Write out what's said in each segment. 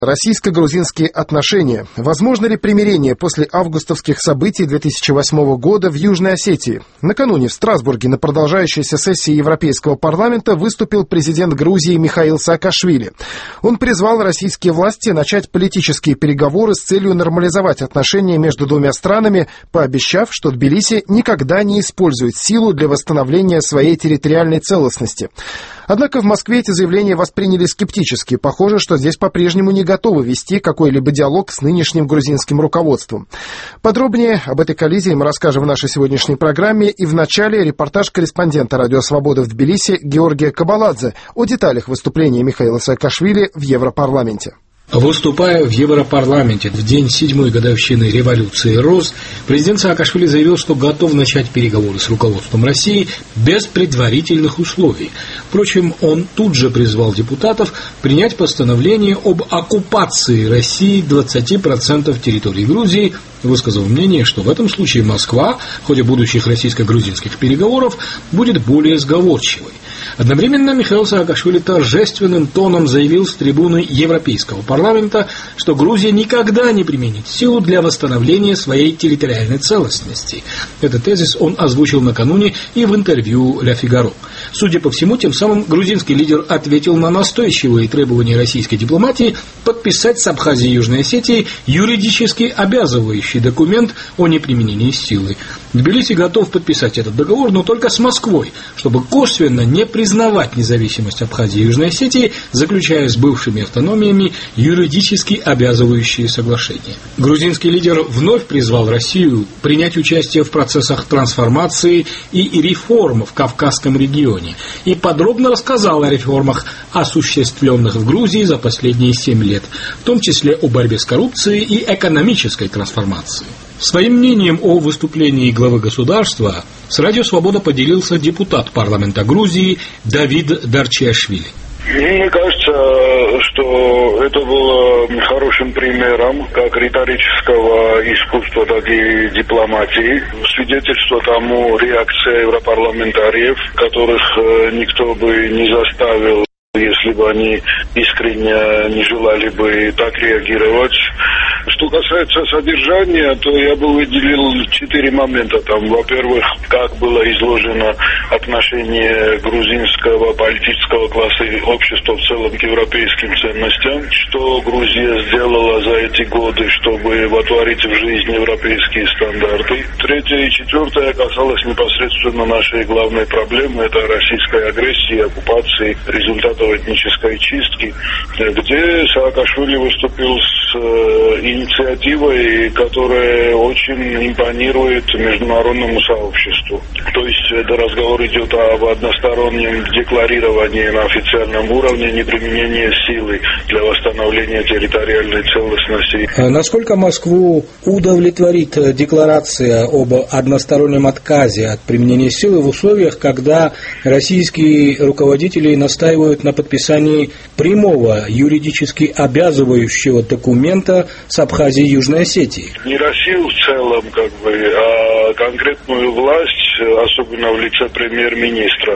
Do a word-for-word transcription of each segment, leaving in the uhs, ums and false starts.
Российско-грузинские отношения. Возможно ли примирение после августовских событий две тысячи восьмого года в Южной Осетии? Накануне в Страсбурге на продолжающейся сессии Европейского парламента выступил президент Грузии Михаил Саакашвили. Он призвал российские власти начать политические переговоры с целью нормализовать отношения между двумя странами, пообещав, что Тбилиси никогда не использует силу для восстановления своей территориальной целостности. Однако в Москве эти заявления восприняли скептически. Похоже, что здесь по-прежнему не готовы вести какой-либо диалог с нынешним грузинским руководством. Подробнее об этой коллизии мы расскажем в нашей сегодняшней программе. И в начале репортаж корреспондента «Радио Свобода» в Тбилиси Георгия Кабаладзе о деталях выступления Михаила Саакашвили в Европарламенте. Выступая в Европарламенте в день седьмой годовщины революции РОЗ, президент Саакашвили заявил, что готов начать переговоры с руководством России без предварительных условий. Впрочем, он тут же призвал депутатов принять постановление об оккупации России двадцати процентов территории Грузии, высказав мнение, что в этом случае Москва в ходе будущих российско-грузинских переговоров будет более сговорчивой. Одновременно Михаил Саакашвили торжественным тоном заявил с трибуны Европейского парламента, что Грузия никогда не применит силу для восстановления своей территориальной целостности. Этот тезис он озвучил накануне и в интервью «Ля Фигаро». Судя по всему, тем самым грузинский лидер ответил на настойчивые требования российской дипломатии подписать с Абхазией и Южной Осетией юридически обязывающий документ о неприменении силы. Тбилиси готов подписать этот договор, но только с Москвой, чтобы косвенно не признавать независимость Абхазии и Южной Осетии, заключая с бывшими автономиями юридически обязывающие соглашения. Грузинский лидер вновь призвал Россию принять участие в процессах трансформации и реформ в Кавказском регионе и подробно рассказал о реформах, осуществленных в Грузии за последние семь лет, в том числе о борьбе с коррупцией и экономической трансформации. Своим мнением о выступлении главы государства с Радио Свобода поделился депутат парламента Грузии Давид Дарчиашвили. Мне кажется, что это было хорошим примером как риторического искусства, так и дипломатии. Свидетельство тому реакция европарламентариев, которых никто бы не заставил, если бы они искренне не желали бы так реагировать. Что касается содержания, то я бы выделил четыре момента. Там, во-первых, как было изложено отношение грузинского политического класса и общества в целом к европейским ценностям, что Грузия сделала за эти годы, чтобы вотворить в жизнь европейские стандарты. Третье и четвертое касалось непосредственно нашей главной проблемы, это российской агрессии, оккупации, результатов этнической чистки, где Саакашвили выступил с инициативой, которая очень импонирует международному сообществу. То есть это разговор идет об одностороннем декларировании на официальном уровне неприменения силы для восстановления территориальной целостности. Насколько Москву удовлетворит декларация об одностороннем отказе от применения силы в условиях, когда российские руководители настаивают на подписании прямого юридически обязывающего документа с Абхазией и Южной Осетией? Не Россию в целом, как бы, а конкретную власть, особенно в лице премьер-министра,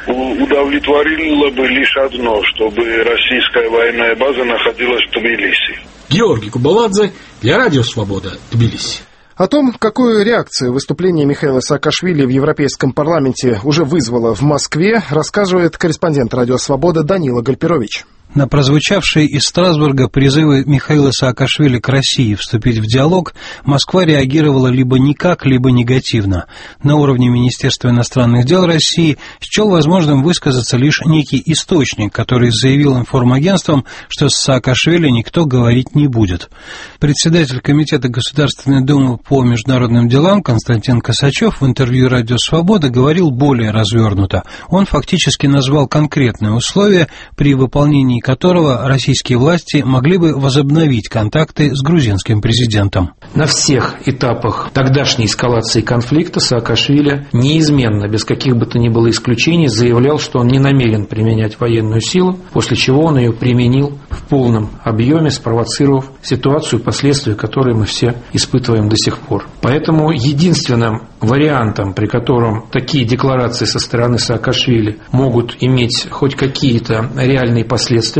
удовлетворило бы лишь одно, чтобы российская военная база находилась в Тбилиси. Георгий Кабаладзе для Радио Свобода, Тбилиси. О том, какую реакцию выступление Михаила Саакашвили в Европейском парламенте уже вызвало в Москве, рассказывает корреспондент Радио Свобода Данила Гальперович. На прозвучавшие из Страсбурга призывы Михаила Саакашвили к России вступить в диалог Москва реагировала либо никак, либо негативно. На уровне Министерства иностранных дел России счел возможным высказаться лишь некий источник, который заявил информагентствам, что с Саакашвили никто говорить не будет. Председатель Комитета Государственной Думы по международным делам Константин Косачев в интервью «Радио Свобода» говорил более развернуто. Он фактически назвал конкретные условия, при выполнении которого российские власти могли бы возобновить контакты с грузинским президентом. На всех этапах тогдашней эскалации конфликта Саакашвили неизменно, без каких бы то ни было исключений, заявлял, что он не намерен применять военную силу, после чего он ее применил в полном объеме, спровоцировав ситуацию, последствия которой мы все испытываем до сих пор. Поэтому единственным вариантом, при котором такие декларации со стороны Саакашвили могут иметь хоть какие-то реальные последствия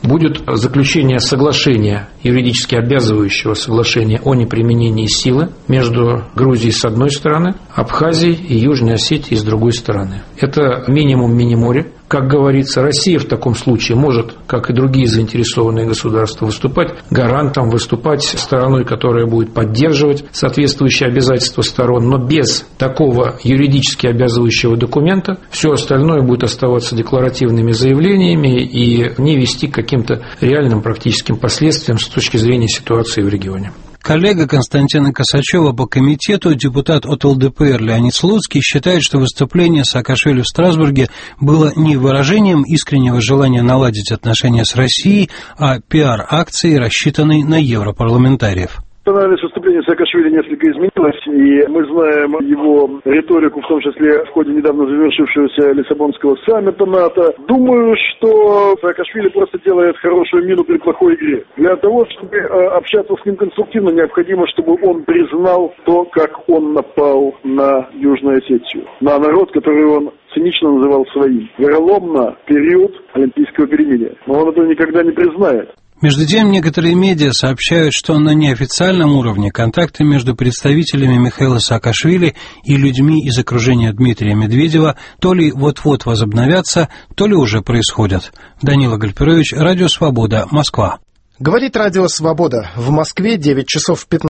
будет заключение соглашения, юридически обязывающего соглашения о неприменении силы между Грузией с одной стороны, Абхазией и Южной Осетией с другой стороны. Это минимум миниморе. Как говорится, Россия в таком случае может, как и другие заинтересованные государства, выступать гарантом, выступать стороной, которая будет поддерживать соответствующие обязательства сторон, но без такого юридически обязывающего документа все остальное будет оставаться декларативными заявлениями и не вести к каким-то реальным практическим последствиям с точки зрения ситуации в регионе. Коллега Константина Косачева по комитету, депутат от ЛДПР Леонид Слуцкий, считает, что выступление Саакашвили в Страсбурге было не выражением искреннего желания наладить отношения с Россией, а пиар-акцией, рассчитанной на европарламентариев. Анализ выступления Саакашвили несколько изменилось, и мы знаем его риторику, в том числе в ходе недавно завершившегося Лиссабонского саммита НАТО. Думаю, что Саакашвили просто делает хорошую мину при плохой игре. Для того, чтобы общаться с ним конструктивно, необходимо, чтобы он признал то, как он напал на Южную Осетию, на народ, который он цинично называл своим. Вероломно период олимпийского перемирия. Но он этого никогда не признает. Между тем, некоторые медиа сообщают, что на неофициальном уровне контакты между представителями Михаила Саакашвили и людьми из окружения Дмитрия Медведева то ли вот-вот возобновятся, то ли уже происходят. Данила Гальперович, Радио Свобода, Москва. Говорит Радио Свобода. В Москве девять часов пятнадцать.